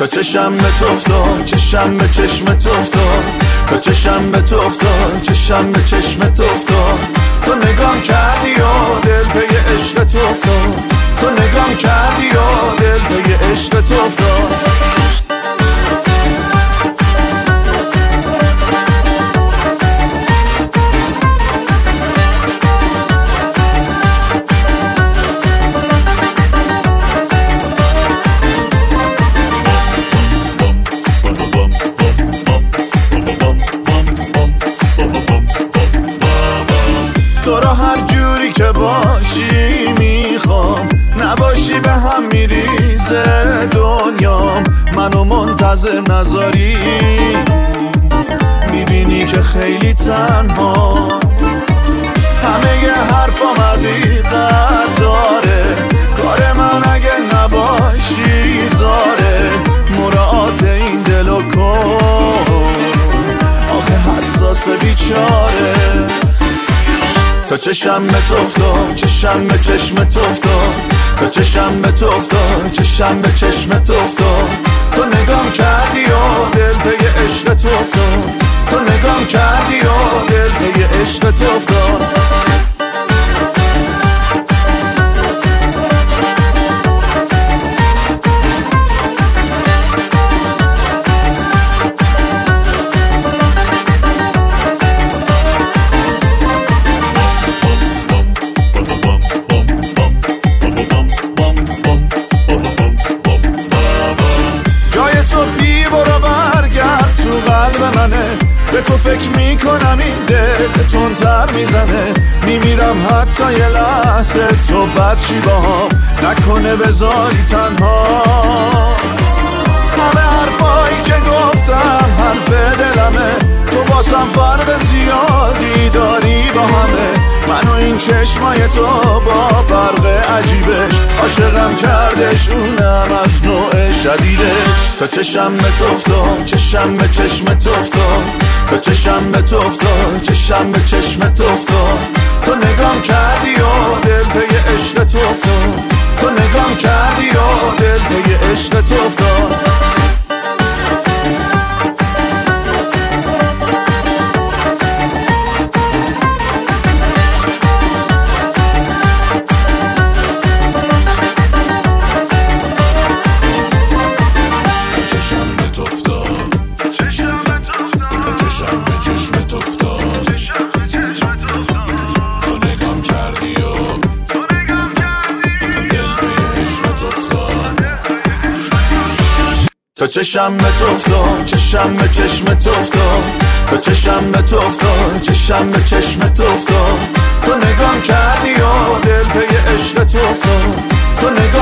تا چشم به تو افتاد، چشم به چشم تو افتاد، تا چشم به تو افتاد، چشم به چشم تو افتاد. تو نگام کردی و دل پی عشق تو افتاد، تو نگام کردی و دل پی عشق تو افتاد. تو را هر جوری که باشی میخوام، نباشی به هم میریزه دنیام. منو منتظر نذاری، میبینی که خیلی تنها. همه ی حرفام حقیقت داره، کار من اگه نباشی زاره. مراعات این دلو کن، آخه حساس بیچاره. تا چشم به تو افتاد، چشم به چشم تو افتاد، تا چشم به تو افتاد، چشم به چشم تو افتاد. تو نگام کردی و دل پی عشق تو افتاد، تو نگام کردی و دل پی عشق تو افتاد. به تو فکر میکنم این دل تندتر میزنه، میمیرم حتی یه لحظه تو بدشی باهام، نکنه بذاری تنها. همه حرفایی که گفتم حرف دلمه، تو واسم فرق زیادی داری با همه. منو این چشمای تو با فرق عجیبش، عاشقم کردش اونم از نوع شدیدش. تا چشم به تو افتاد، چشم به چشم تو افتاد، تا چشم به تو افتاد، چشم به چشم تو افتاد. تو نگام کردی و دل پی عشق تو افتاد، تو نگام کردی و دل پی عشق تو افتاد. تا چشم به تو افتاد، چشم به چشم تو افتاد، تا چشم به تو افتاد، چشم به چشم تو افتاد. تو نگام کردی و دل پی عشق تو افتاد، تو